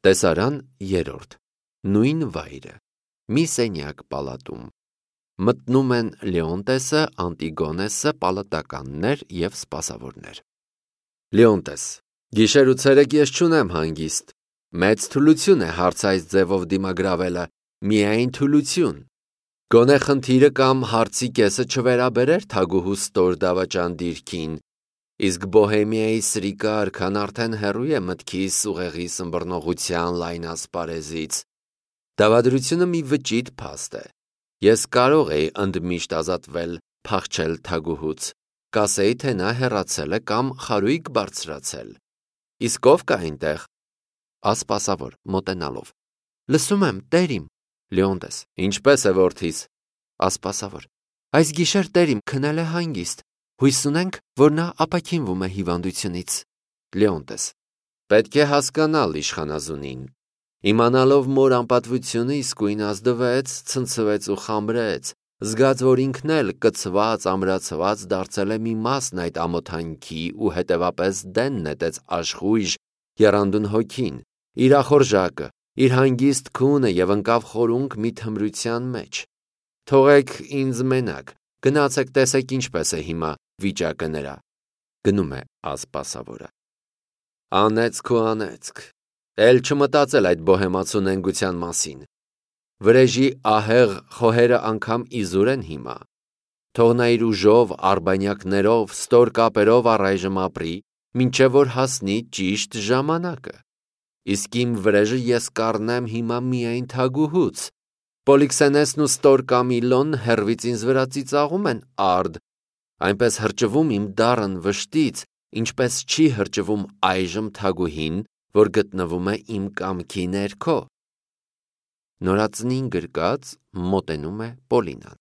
Տեսարան 3. Նույն վայրը։ Մի սենյակ պալատում։ Մտնում են Լեոնտեսը, Անտիգոնեսը, պալատականներ և սպասավորներ։ Լեոնտես. Գիշեր ու ցերեկ ես չունեմ հանգիստ։ Մեծ թուլություն է հարց այս ձևով դիմագրավելը, միայն թուլություն։ Գոնե խնդիրը կամ հարցի կեսը չվերաբերեր թագուհու ստոր դավաճան դիրքին, իսկ Բոհեմիայի սրիկը արքան արդեն հեռու է մտքիս ուղեղի սմբռնողության լայն ասպարեզից։ Դավադրությունը մի վճիտ փաստ է։ Ես կարող էի ընդմիշտ ազատվել, փախչել թագուհուց, կասեի, թե նա հեռացել է կամ խարույկ բարձրացել։ Իսկ ով կա այնտեղ։ Ասպասավոր մոտենալով. Լսում եմ, տերիմ։ Լեոնտես. Ինչպես է որդիս։ Ասպասավոր. Այս գիշեր տերիմ քնել է հանգիստ, հույս ունենք, որ նա ապաքինվում է հիվանդությունից։ Լեոնտես. Պետք է հասկանալ իշխանազունին։ Իմանալով մոր անպատվությունը իսկույն ազդվեց, ցնցվեց ու խամրեց, զգաց, որ ինքն էլ կցված, ամրացված դարձել է մի մասն այդ ամոթանքի ու հետևապես դեն նետեց աշխույժ եռանդուն հոգին, իր ախորժակը, իր հանգիստ քունը և ընկավ խորունկ մի թմրության մեջ։ Թողեք ինձ մենակ, գնացեք տեսեք ինչպես է հիմա վիճակը նրա։ Գնում է ասպասավորը։ Անեծք ու անեծք, էլ չմտածել այդ բոհեմացու նենգության մասին։ Վրեժի ահեղ խոհերը անգամ իզուր են հիմա։ Թող նա իր ուժով, արբանյակներով, ստոր կապերով առայժմ ապրի, մինչև որ հասնի ճիշտ ժամանակը։ Իսկ իմ վրեժը ես կառնեմ հիմա միայն թագուհուց։ Պոլիքսենեսն ու ստոր Կամիլոն հեռվից ինձ վրա ծիծաղում են արդ, այնպես հրճվում իմ դառն վշտից, ինչպես չի հրճվում այժմ թագուհին, որ գտնվում է իմ կամքի ներքո։ Նորածնին գրկած մոտենում է Պոլինան։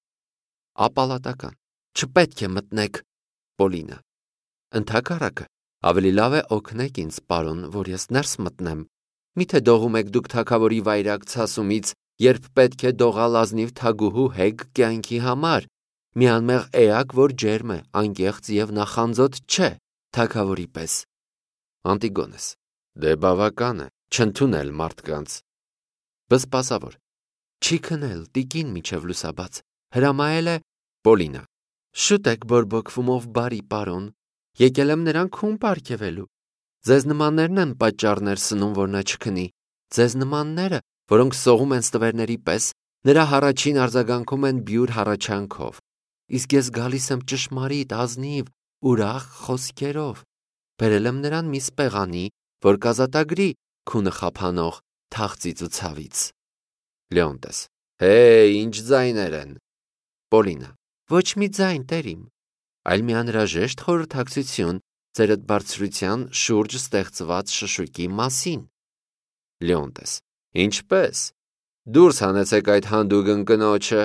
Ապալատական. Չպետք է մտնեք։ Պոլինա. Ընդհակառակը, ավելի լավ է օգնեք ինձ, պարոն, որ ես ներս մտնեմ։ Միթե դողում եք դուք թագավորի վայրագ ցասումից, երբ պետք է դողալ ազնիվ թագուհու հեգ կյանքի համար, մի անմեղ էակ, որ ջերմ է, անկեղծ և նախանձոտ չէ, թագավորի պես։ Անտիգոնես. Դե բավական է, չընդունել մարդկանց։ Բսպասավոր. Չի քնել, տիկին միջև լուսաբաց, հրամայել է։ Պոլինա. Շուտ եք բորբոքվում ով բարի պարոն, եկել եմ նրան քուն պարգևելու։ Ձեզ նմաններն են պատճառներ սնում, որ նա չքնի։ Ձեզ նմանները, որոնք սողում են ստվերների պես, նրա հառաչին արձագանքում են բյուր հառաչանքով։ Իսկ ես գալիս եմ ճշմարիտ, ազնիվ, ուրախ խոսքերով։ Բերել եմ նրան մի սպեղանի, որ կազատագրի քունը խափանող թախծից ու ցավից։ Լեոնտես. ինչ ձայներ են։ Պոլինա. Ոչ մի ձայն, տերիմ, այլ մի անհրաժեշտ խորհրդակցություն ձերդ բարձրության շուրջ ստեղծված շշուկի մասին։ Լեոնտես. Ինչպես։ Դուրս հանեցեք այդ հանդուգն կնոջը,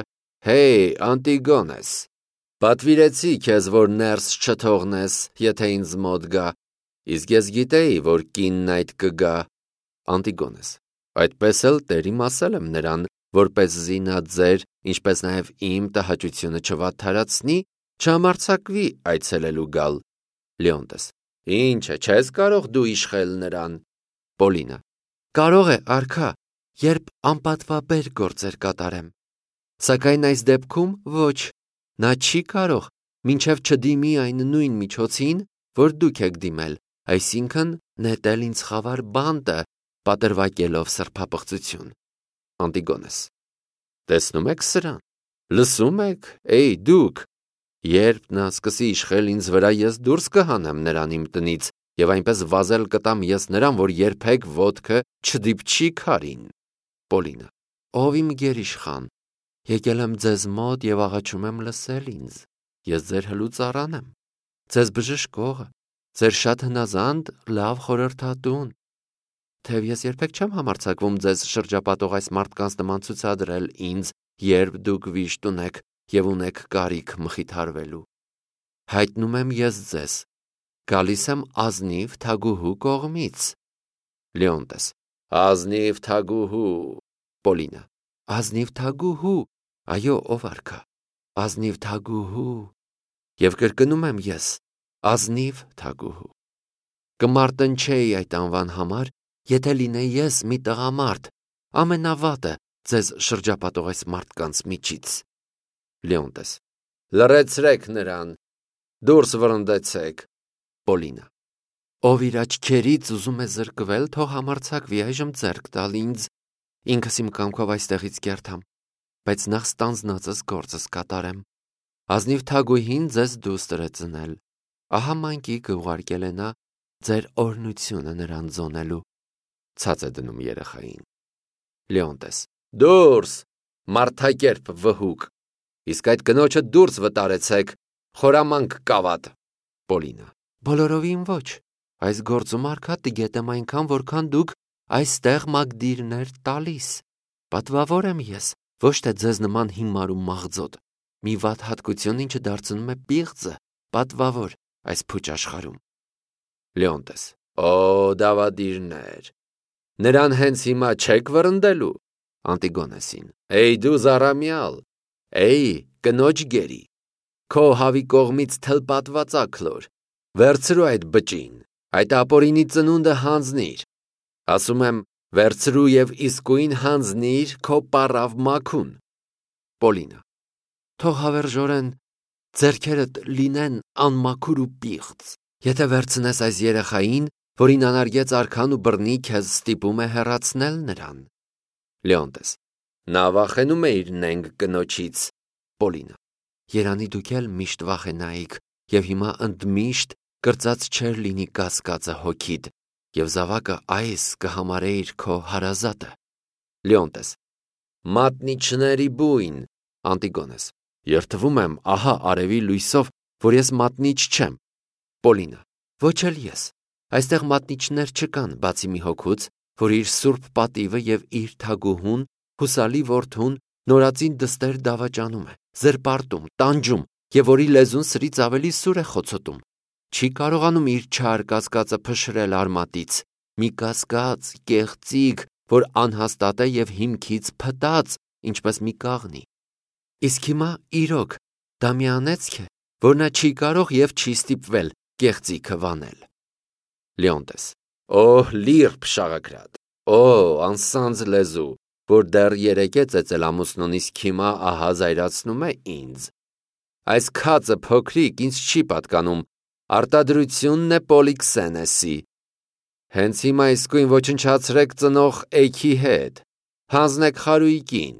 Անտիգոնես։ Պատվիրեցի քեզ, որ ներս չթողնես, եթե ինձ մոտ գա, իսկ ես գիտեի, որ կինն այդ կգա։ Անտիգոնես. Այդպես էլ տերիմ ասել եմ նրան, որպեսզի նա ձեր, ինչպես նաև իմ տհաճությունը չվատթարացնի, չհամարձակվի այցելելու գալ։ Լեոնտես. Ինչ է, չես կարող դու իշխել նրան։ Պոլինա. Կարող է, արքա, երբ անպատվաբեր գործեր կատարեմ։ Սակայն այս դեպքում ոչ, նա չի կարող, մինչև չդիմի այն նույն միջոցին, որ դուք եք դիմել, այսինքն նետել ինձ խավար բանտը, պատրվակելով սրբապղծություն։ Անտիգոնես. Տեսնում եք սրան, լսում եք, դուք, երբ նա սկսի իշխել ինձ վրա, ես դուրս կհանեմ նրան իմ տնից և այնպես վազել կտամ ես նրան, որ երբեք ոտքը չդիպչի քարին։ Պոլինա. Ով իմ գերիշխան, եկել եմ ձեզ մոտ և աղաչում եմ լսել ինձ, ես ձեր հլուծառան եմ, ձեզ բժշկողը, ձեր շատ հնազանդ լավ խորհրդատուն, թեև ես երբեք չեմ համարձակվում ձեզ շրջապատող այս մարդկանց նման ցուցադրել ինձ, երբ դուք վիշտ ունեք և ունեք կարիք մխիթարվելու։ Հայտնում եմ ես ձեզ, գալիս եմ ազնիվ թագուհու կողմից։ Լեոնտես. Ազնիվ թագուհու։ Պոլինա. Ազնիվ թագուհու, այո, ով արքա, ազնիվ թագուհու։ Եվ կրկնում եմ ես, ազնիվ թագուհու։ Կմարտնչեի այդ անվան համար, Եթե լինեի ես մի տղամարդ, ամենավատը ձեզ շրջապատող այս մարդկանց միջից։ Լեոնտես. Լռեցրեք նրան, դուրս վռնդեցեք։ Պոլինա. ով իր աչքերից ուզում է զրկվել, թող համարձակվի այժմ ձեռք տալ ինձ, ինքս իմ կամքով այստեղից կերթամ, բայց նախ ստանձնածս գործս կատարեմ։ Ազնիվ թագուհին ձեզ դուստր է ծնել, ահա մանկի կուղարկել է նա ձեր օրհնությունը նրան ձոնելու։ Ցած է դնում երեխային։ Լեոնտես. Դուրս, մարդակերպ վհուկ, իսկ այդ կնոջը դուրս վտարեցեք, խորամանկ կավատ։ Պոլինա. բոլորովին ոչ, այս գործում արքա տգետեմ այնքան, որքան դուք այստեղ մագդիրներ տալիս։ Պատվավոր եմ ես, ոչ թե ձեզ նման հիմար ու մաղձոտ, մի վատ հատկություն, ինչը դարձնում է պիղծը, պատվավոր այս փուչ աշխարհում։ Լեոնտես. Օ, դավադիրներ, նրան հենց հիմա չեք վռնդելու։ Անտիգոնեսին. Էй դու զառամյալ, էй կնոջ գերի, քո հավի կողմից թլպատված աքլոր, վերցրու այդ բճին, այդ ապորինի ծնունդը հանձնիր, ասում եմ, վերցրու և իսկույն հանձնիր քո պառավ մաքուն։ Պոլինա. թող հավերժորեն ձեռքերդ լինեն անմաքուր ու պիղծ, եթե վերցնես այս երեխային, որին անարգեց արքան ու բռնի քեզ ստիպում է հեռացնել նրան։ Լեոնտես. նա վախենում է իր նենգ կնոջից։ Պոլինա. երանի դուք էլ միշտ վախենայիք, և հիմա ընդմիշտ կրծած չէր լինի կասկածը հոգիդ, և զավակը այս կհամարեիր քո հարազատը։ Լեոնտես. մատնիչների բույն։ Անտիգոնես. երդվում եմ ահա արևի լույսով, որ ես մատնիչ չեմ։ Պոլինա. ոչ էլ ես, այստեղ մատնիչներ չկան, բացի մի հոգուց, որ իր սուրբ պատիվը և իր թագուհուն, հուսալի որդուն նորածին դստեր դավաճանում է, զրպարտում, տանջում, և որի լեզուն սրից ավելի սուր է խոցոտում, չի կարողանում իր չար կասկածը փշրել արմատից, մի կասկած, կեղծիք, որ անհաստատ է և հիմքից փտած, ինչպես մի կաղնի։ Իսկ հիմա իրոք դա մի անեծք է, որ նա չի կարող և չի ստիպվել կեղծիքը վանել։ Լեոնտես. օհ, լիրբ շաղակրատ, օ, անսանձ լեզու, որ դեռ երեկ է ծեծել ամուսնուն, իսկ հիմա ահա զայրացնում է ինձ։ Այս քածը փոքրիկ ինձ չի պատկանում, արտադրությունն է Պոլիքսենեսի։ Հենց հիմա իսկույն ոչնչացրեք ծնող էգի հետ, հանձնեք խարույկին։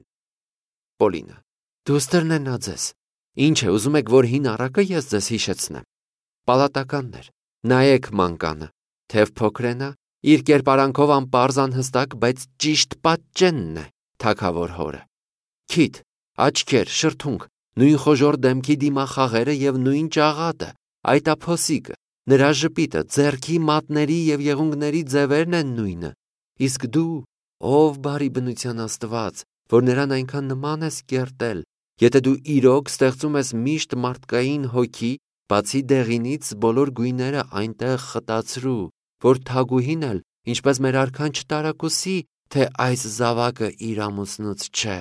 Պոլինա. դուստրն է նա ձեզ, ինչ է, ուզում եք, որ հին առակը ես ձեզ հիշեցնեմ։ Պալատականներ, նայեք մանկանը, թև փոքր է նա, իր կերպարանքով անպարզ անհստակ, բայց ճիշտ պատճենն է թագավոր հորը։ Քիթ, աչքեր, շրթունք, նույն խոժոր դեմքի դիմախաղերը և նույն ճաղատը, այդ ափոսիկը, նրա ժպիտը, ձեռքի մատների և եղունգների ձևերն են նույնը, իսկ դու, ով բարի բնության Աստված, որ նրան այնքան նման ես կերտել, եթե դու իրոք ստեղծում ես միշտ մարդկային հոգի, բացի դեղինից բոլոր գույները այնտեղ խտացրու, որ թագուհին էլ, ինչպես մեր արքան չտարակուսի, թե այս զավակը իր ամուսնուց չէ։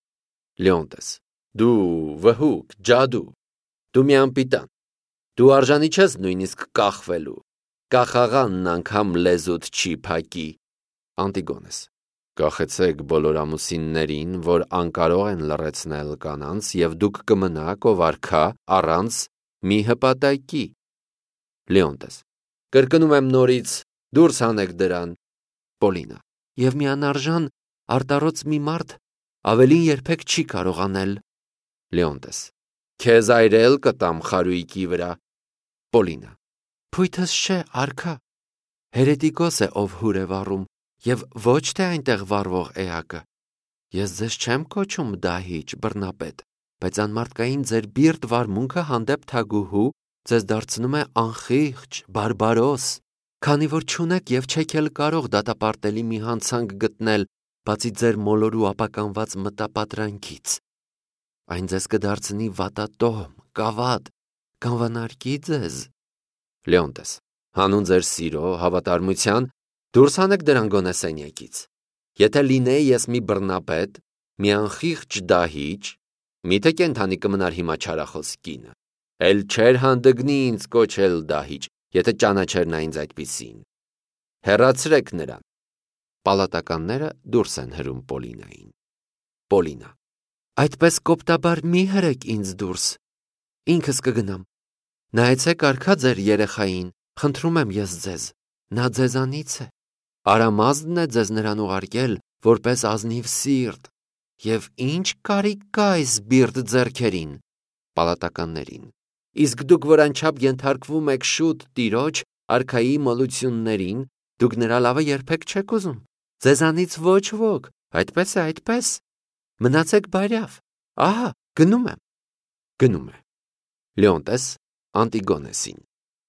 Լեոնտես. դու վհուկ, ջադու, դու մի անպիտան, դու արժանի չես նույնիսկ կախվելու, կախաղանն անգամ լեզուդ չի փակի։ Անտիգոնես. կախեցեք բոլոր ամուսիններին, որ անկարող են լռեցնել կանանց, և դուք կմնաք, ով արքա, առանց մի հպատակի։ Լեոնտես. կրկնում եմ նորից, դուրս հանեք դրան։ Պոլինա. և մի անարժան արտառոց մի մարդ ավելին երբեք չի կարող անել։ Լեոնտես. քեզ այրել կտամ խարույկի վրա։ Պոլինա. փույթս չէ, արքա, հերետիկոս է, ով հուր է վառում, և ոչ թե այնտեղ վառվող էակը։ Ես ձեզ չեմ կոչում դահիճ, բռնապետ, բայց անմարդկային ձեր բիրտ վարմունքը հանդեպ թագուհու ձեզ դարձնում է անխիղճ, բարբարոս, քանի որ չունեք և չեք էլ կարող դատապարտելի մի հանցանք գտնել, բացի ձեր մոլոր ու ապականված մտապատրանքից։ Այն ձեզ կդարձնի վատատոհմ, կավատ, կանվանարկի ձեզ։ Լեոնտես. հանուն ձեր սիրո, հավատարմության, դուրս հանեք դրան գոնե սենյակից։ Եթե լինեի ես մի բռնապետ, մի անխիղճ դահիճ, միթե կենդանի կմնար հիմա չարախոս կինը, էլ չէր հանդգնի ինձ կոչել դահիճ, եթե ճանաչեր նա ինձ այդպիսին։ Հեռացրեք նրան, Պալատականները դուրս են հրում Պոլինային։ Պոլինա. Այդպես կոպտաբար մի հրեք ինձ դուրս, ինքս կգնամ, նայեցեք արքա ձեր երեխային, խնդրում եմ ես ձեզ, նա ձեզանից է, Արամազդն է ձեզ նրան ուղարկել, որպես ազնիվ սիրտ, և ինչ կարիք կա այս բիրտ ձեռքերին, պալատականներին, իսկ դուք որ անչափ ենթարկվում եք շուտ տիրոջ, արքայի մոլություններին, դուք նրա լավը երբեք չեք ուզում, ձեզանից ոչ ոք, այդպես է, այդպես, մնացեք բարյավ, ահա, գնում եմ, գնում է, Լեոնտես Անտիգոնեսին,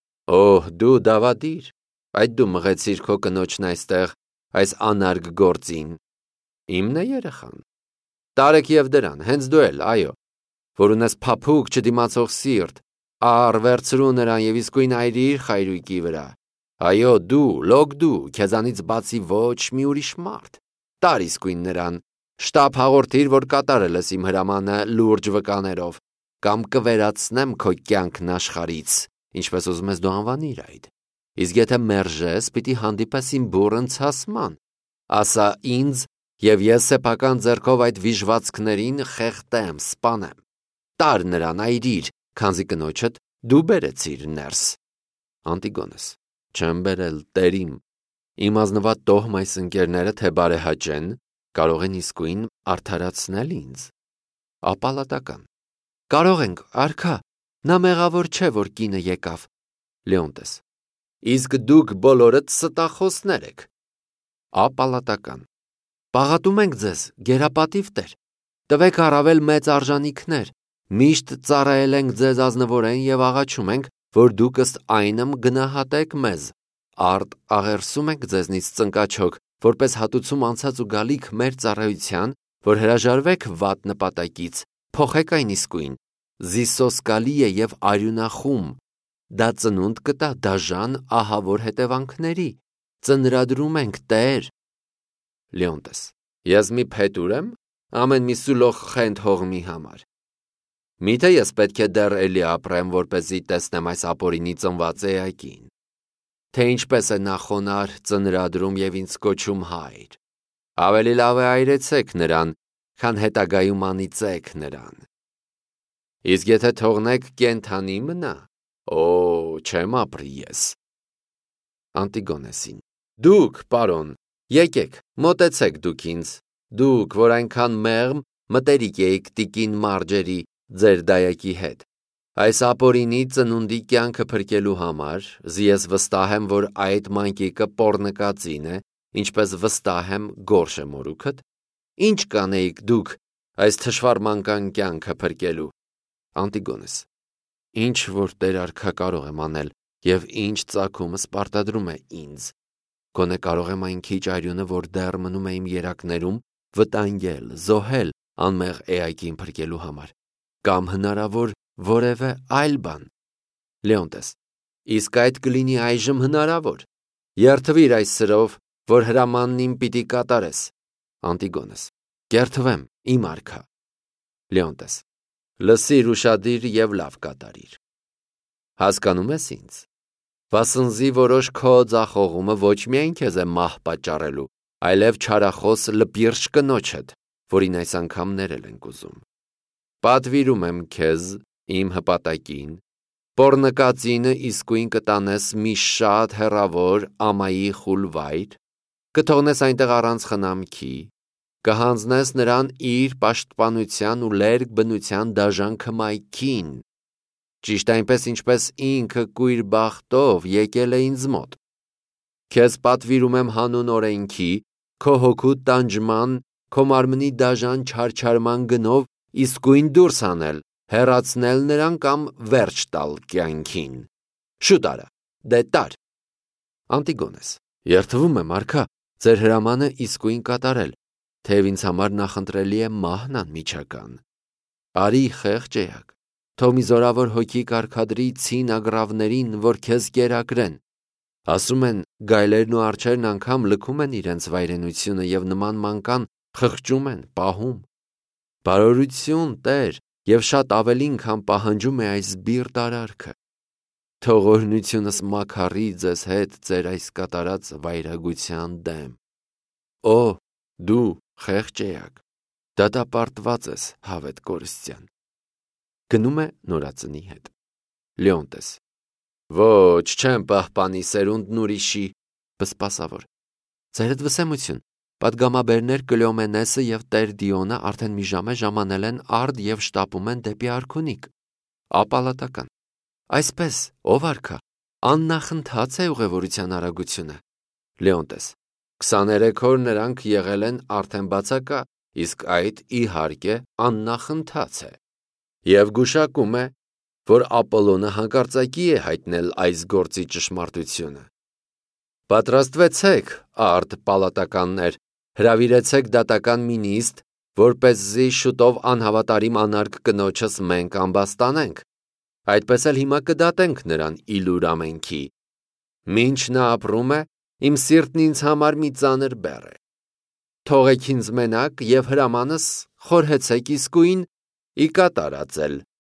օհ, դու դավադիր, այդ դու մղեցիր քո կնոջն այստեղ, այս անարգ գործին, իմն է երեխան, տարեք և դրան, հենց դու էլ, այո, որ ունես փափուկ չդիմացող սիրտ, առ վերցրու նրան և իսկույն այրիր խայրույկի վրա, այո, դու, լոկ դու, քեզանից բացի ոչ մի ուրիշ մարդ, տար իսկույն նրան, շտապ հաղորդիր, որ կատարել ես իմ հրամանը լուրջ վկաներով, կամ կվերացնեմ քո կյանքն աշխարհից, ինչպես ուզում ես դու անվանիր այդ, իսկ եթե մերժես, պիտի հանդիպես իմ բուռն ցասման, ասա ինձ, և ես սեփական ձեռքով այդ վիժվածքներին խեղդեմ, սպանեմ, տար նրան այրիր, քանզի կնոջդ դու բերեցիր ներս, Անտիգոնես, չեմ բերել, տերիմ, իմ ազնվատ տոհմ այս ընկերները թե բարեհաճեն, կարող են իսկույն արդարացնել ինձ, ապալատական, կարող ենք, արքա, նա մեղավոր չէ, որ կինը եկավ, Լեոնտես, իսկ դուք բոլորդ ստախոսներ եք, ապալատական, պաղատում ենք ձեզ, գերապատիվ տեր, տվեք առավել մեծ արժանիքներ, միշտ ծառայել ենք ձեզ ազնվորեն և աղաչում ենք, որ դուք ըստ այնմ գնահատեք մեզ, արդ աղերսում ենք ձեզնից ծնկաչոք, որպես հատուցում անցած ու գալիք մեր ծառայության, որ հրաժարվեք վատ նպատակից, փոխեք այն իսկույն, զիսոսկալի է և արյունախում, դա ծնունդ կտա դաժան ահավոր հետևանքների, ծնրադրում ենք տեր, Լեոնտես, ես մի փետուր եմ, ամեն մի սուլող խենթ հողմի համար, միթե ես պետք է դեռ էլի ապրեմ, որպեսզի տեսնեմ այս ապօրինի ծնված էակին, թե ինչպես է նա խոնարհ ծնրադրում և ինձ կոչում հայր, ավելի լավ է այրեցեք նրան, քան հետագայում անիծեք նրան, իսկ եթե թողնեք կենդանի մնա, օ, չեմ ապրի ես, Անտիգոնեսին, դուք, պարոն, եկեք, մոտեցեք դուք ինձ, դուք, որ այնքան մեղմ մտերիկ էիք տիկին Մարջերի, ձեր դայակի հետ, այս ապօրինի ծնունդի կյանքը փրկելու համար, ես վստահ եմ, որ այդ մանկիկը պոռնկածին է, ինչպես վստահ եմ գորշ է մորուքդ, ինչ կանեիք դուք այս թշվառ մանկան կյանքը փրկելու, Անտիգոնես, ինչ որ տեր արքա կարող եմ անել, և ինչ ծագումս պարտադրում է ինձ, գոնե կարող եմ այն քիչ արյունը, որ դեռ մնում է իմ երակներում, վտանգել, զոհել անմեղ էակին փրկելու համար, կամ հնարավոր որևէ այլ բան, Լեոնտես, իսկ այդ կլինի այժմ հնարավոր, երդվիր այս սրով, որ հրամանն իմ պիտի կատարես, Անտիգոնես, կերդվեմ, իմ արքա, Լեոնտես, լսիր ուշադիր և լավ կատարիր, հասկանում ես ինձ, վասնզի որոշ քո ձախողումը ոչ միայն քեզ է մահ պատճառելու, այլև չարախոս լպիրշ կնոջդ, որին այս անգամ ներել ենք ուզում, պատվիրում եմ քեզ, իմ հպատակին, պոռնկածինը իսկույն կտանես մի շատ հեռավոր ամայի խուլ վայր, կթողնես այնտեղ առանց խնամքի, կհանձնես նրան իր պաշտպանության ու լերկ բնության դաժան քմայքին, ճիշտ այնպես, ինչպես ինքը կույր բախտով եկել է ինձ մոտ, քեզ պատվիրում եմ հանուն օրենքի, քո հոգու տանջման, քո մարմնի դաժան չարչարման գնով իսկույն դուրս անել, հեռացնել նրան կամ վերջ տալ կյանքին, շուտ արա, դե տար, Անտիգոնես, երդվում եմ արքա, ձեր հրամանը իսկույն կատարել, թեև ինձ համար նախընտրելի է մահն անմիջական, արի խեղճ էակ, թող մի զորավոր հոգի կարգադրի ցին ագռավներին, որ քեզ կերակրեն, ասում են գայլերն ու արջերն անգամ լքում են իրենց վայրենությունը և նման մանկան խղճում են, պահում, բարօրություն տեր և շատ ավելին, քան պահանջում է այս բիրտ արարքը, թող օրհնությունս մաքարի ձեզ հետ ձեր այս կատարած վայրագության դեմ, Օ, դու խեղճ էակ, դատապարտված ես, Հավետ կորստյան։ Գնում է նորածնի հետ։ Լեոնտես. Ոչ, չեմ պահպանի սերունդն ուրիշի, բսպասավոր։ Ձերդ վսեմություն, պատգամաբերներ Կլեոմենեսը և տեր Դիոնը արդեն մի ժամ է ժամանել են արդ և շտապում են դեպի արքունիկ։ Ապալատական. Այսպես, ով արքա, աննախընթաց է ուղևորության արագությունը։ Լեոնտես. 23 օր նրանք եղել են արդեն բացակա, իսկ այդ իհարկե աննախընթաց է։ Եվ գուշակում է, որ Ապոլոնը հանկարծակի է հայտնել այս գործի ճշմարտությունը։ Պատրաստվեցեք, արդ պալատականներ, հրավիրեցեք դատական մինիստ, որպեսզի շուտով անհավատարիմ անարգ կնոջս մենք ամբաստանենք, այդպես էլ հիմա կդատենք նրան իլուր ամենքի։ Մինչ նա ապրում է, իմ սիրտն ինձ համար մի ծանր բեռ է։ Թողեք ինձ մենակ և հրամանս խորհեցեք իսկույն ի կատարածել։